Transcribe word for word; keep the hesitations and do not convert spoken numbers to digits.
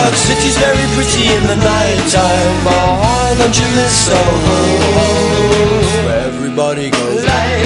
York City's very pretty in the night time. Oh, don't you miss Soho, where everybody goes.